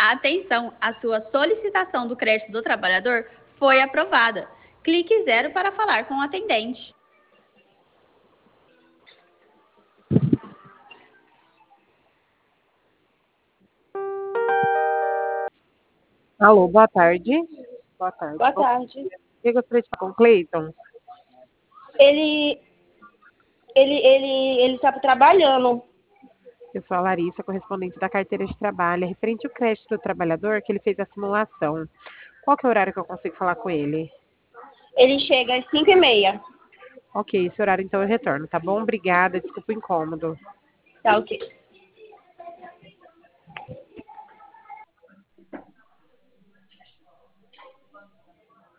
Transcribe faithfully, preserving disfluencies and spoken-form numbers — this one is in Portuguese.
Atenção, a sua solicitação do crédito do trabalhador foi aprovada. Clique zero para falar com o atendente. Alô, boa tarde. Boa tarde. Boa tarde. Eu gostaria de falar com o Cleiton. Ele, ele, ele, ele está trabalhando. Eu sou a Larissa, correspondente da carteira de trabalho. É referente ao crédito do trabalhador, que ele fez a simulação. Qual que é o horário que eu consigo falar com ele? Ele chega às cinco e meia. Ok, esse horário então eu retorno, tá bom? Obrigada, desculpa o incômodo. Tá ok.